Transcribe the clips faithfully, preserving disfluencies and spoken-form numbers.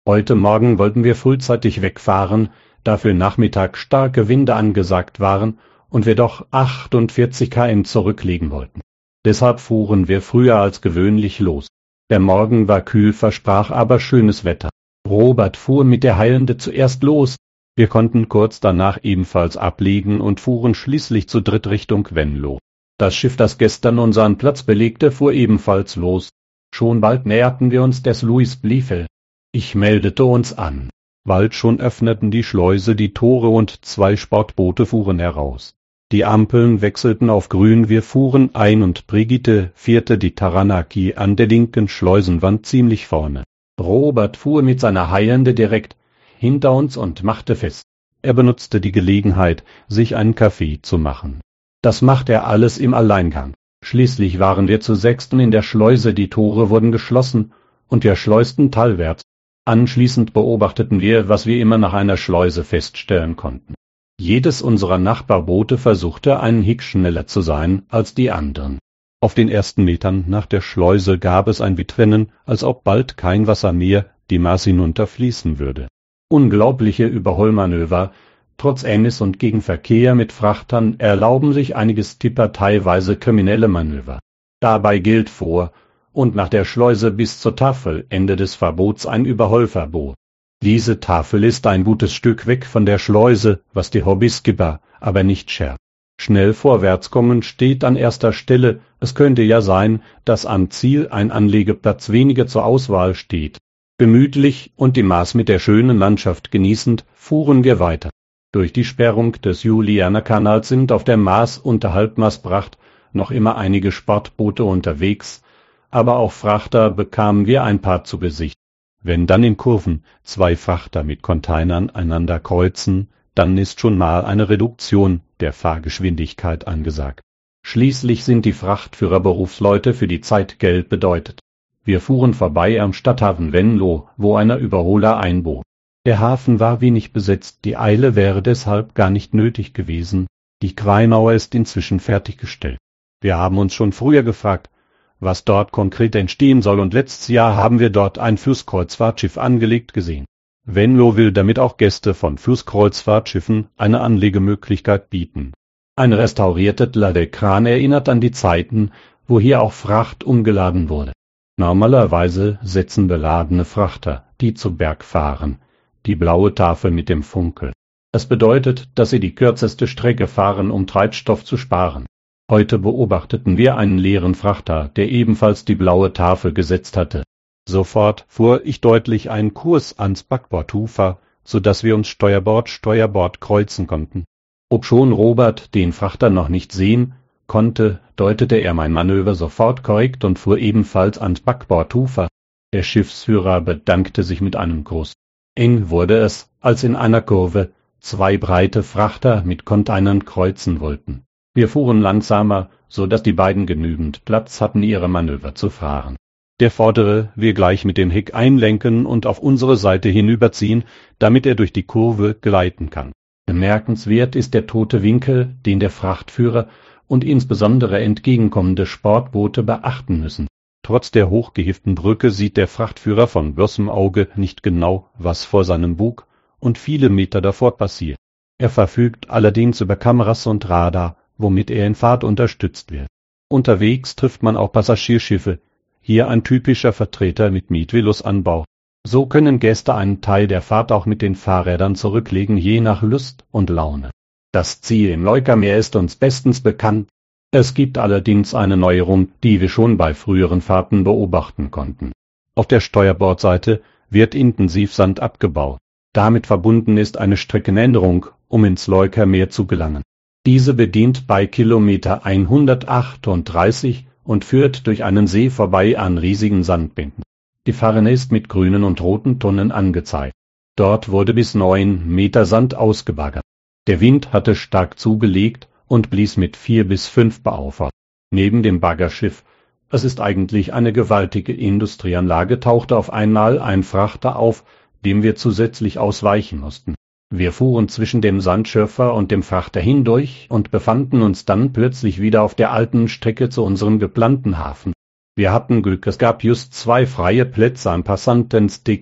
Heute Morgen wollten wir frühzeitig wegfahren, da für Nachmittag starke Winde angesagt waren und wir doch achtundvierzig Kilometer zurücklegen wollten. Deshalb fuhren wir früher als gewöhnlich los. Der Morgen war kühl, versprach aber schönes Wetter. Robert fuhr mit der Heilende zuerst los. Wir konnten kurz danach ebenfalls ablegen und fuhren schließlich zu dritt Richtung Venlo. Das Schiff, das gestern unseren Platz belegte, fuhr ebenfalls los. Schon bald näherten wir uns des Louis Blifeld. Ich meldete uns an. Bald schon öffneten die Schleuse die Tore und zwei Sportboote fuhren heraus. Die Ampeln wechselten auf grün, wir fuhren ein und Brigitte vierte die Taranaki an der linken Schleusenwand ziemlich vorne. Robert fuhr mit seiner Heilende direkt hinter uns und machte fest. Er benutzte die Gelegenheit, sich einen Kaffee zu machen. Das macht er alles im Alleingang. Schließlich waren wir zu sechsten in der Schleuse, die Tore wurden geschlossen und wir schleusten talwärts. Anschließend beobachteten wir, was wir immer nach einer Schleuse feststellen konnten. Jedes unserer Nachbarboote versuchte, einen Hick schneller zu sein als die anderen. Auf den ersten Metern nach der Schleuse gab es ein Witrennen, als ob bald kein Wasser mehr die Maas hinunter fließen würde. Unglaubliche Überholmanöver. Trotz Ennis und Gegenverkehr mit Frachtern erlauben sich einige Skipper teilweise kriminelle Manöver. Dabei gilt vor und nach der Schleuse bis zur Tafel, Ende des Verbots, ein Überholverbot. Diese Tafel ist ein gutes Stück weg von der Schleuse, was die Hobbyskipper aber nicht schert. Schnell vorwärtskommen steht an erster Stelle, es könnte ja sein, dass am Ziel ein Anlegeplatz weniger zur Auswahl steht. Gemütlich und die Maas mit der schönen Landschaft genießend, fuhren wir weiter. Durch die Sperrung des Julianerkanals sind auf der Maas unter Halbmastpracht noch immer einige Sportboote unterwegs, aber auch Frachter bekamen wir ein paar zu Gesicht. Wenn dann in Kurven zwei Frachter mit Containern einander kreuzen, dann ist schon mal eine Reduktion der Fahrgeschwindigkeit angesagt. Schließlich sind die Frachtführerberufsleute für die Zeit Geld bedeutet. Wir fuhren vorbei am Stadthafen Venlo, wo einer Überholer einbog. Der Hafen war wenig besetzt, die Eile wäre deshalb gar nicht nötig gewesen. Die Quainauer ist inzwischen fertiggestellt. Wir haben uns schon früher gefragt, was dort konkret entstehen soll, und letztes Jahr haben wir dort ein Flusskreuzfahrtschiff angelegt gesehen. Venlo will damit auch Gäste von Flusskreuzfahrtschiffen eine Anlegemöglichkeit bieten. Ein restaurierter Ladekran erinnert an die Zeiten, wo hier auch Fracht umgeladen wurde. Normalerweise setzen beladene Frachter, die zu Berg fahren, die blaue Tafel mit dem Funkel. Das bedeutet, dass sie die kürzeste Strecke fahren, um Treibstoff zu sparen. Heute beobachteten wir einen leeren Frachter, der ebenfalls die blaue Tafel gesetzt hatte. Sofort fuhr ich deutlich einen Kurs ans Backbordufer, so dass wir uns Steuerbord, Steuerbord kreuzen konnten. Obschon Robert den Frachter noch nicht sehen konnte, deutete er mein Manöver sofort korrekt und fuhr ebenfalls ans Backbordufer. Der Schiffsführer bedankte sich mit einem Gruß. Eng wurde es, als in einer Kurve zwei breite Frachter mit Containern kreuzen wollten. Wir fuhren langsamer, so dass die beiden genügend Platz hatten, ihre Manöver zu fahren. Der vordere wir gleich mit dem Heck einlenken und auf unsere Seite hinüberziehen, damit er durch die Kurve gleiten kann. Bemerkenswert ist der tote Winkel, den der Frachtführer und insbesondere entgegenkommende Sportboote beachten müssen. Trotz der hochgehifften Brücke sieht der Frachtführer von bloßem Auge nicht genau, was vor seinem Bug und viele Meter davor passiert. Er verfügt allerdings über Kameras und Radar, womit er in Fahrt unterstützt wird. Unterwegs trifft man auch Passagierschiffe, hier ein typischer Vertreter mit Mietvilusanbau. So können Gäste einen Teil der Fahrt auch mit den Fahrrädern zurücklegen, je nach Lust und Laune. Das Ziel im Leukameer ist uns bestens bekannt. Es gibt allerdings eine Neuerung, die wir schon bei früheren Fahrten beobachten konnten. Auf der Steuerbordseite wird intensiv Sand abgebaut. Damit verbunden ist eine Streckenänderung, um ins Leukameer zu gelangen. Diese bedient bei Kilometer hundertachtunddreißig und führt durch einen See vorbei an riesigen Sandbänken. Die Farne ist mit grünen und roten Tonnen angezeigt. Dort wurde bis neun Meter Sand ausgebaggert. Der Wind hatte stark zugelegt und blies mit vier bis fünf Bar auf. Neben dem Baggerschiff, es ist eigentlich eine gewaltige Industrieanlage, tauchte auf einmal ein Frachter auf, dem wir zusätzlich ausweichen mussten. Wir fuhren zwischen dem Sandschürfer und dem Frachter hindurch und befanden uns dann plötzlich wieder auf der alten Strecke zu unserem geplanten Hafen. Wir hatten Glück, es gab just zwei freie Plätze am Passantenstick,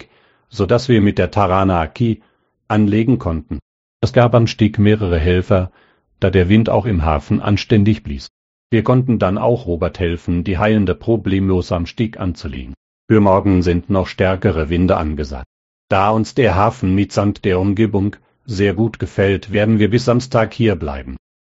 so dass wir mit der Taranaki anlegen konnten. Es gab am Steg mehrere Helfer, da der Wind auch im Hafen anständig blies. Wir konnten dann auch Robert helfen, die Haie problemlos am Steg anzulegen. Für morgen sind noch stärkere Winde angesagt. Da uns der Hafen mitsamt der Umgebung sehr gut gefällt, werden wir bis Samstag hier bleiben.